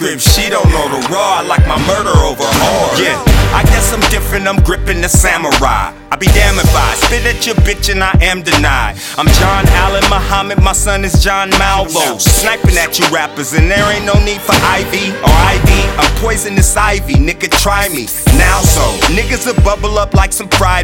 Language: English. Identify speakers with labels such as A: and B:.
A: script, she don't know the raw. I like my murder over hard. Yeah, I guess I'm different, I'm gripping the samurai. I be damned if I spit at your bitch and I am denied. I'm John Allen Muhammad, my son is John Malvo. Sniping at you rappers and there ain't no need for IV or IV. I'm poisonous ivy, nigga try me. Now so, niggas will bubble up like some fried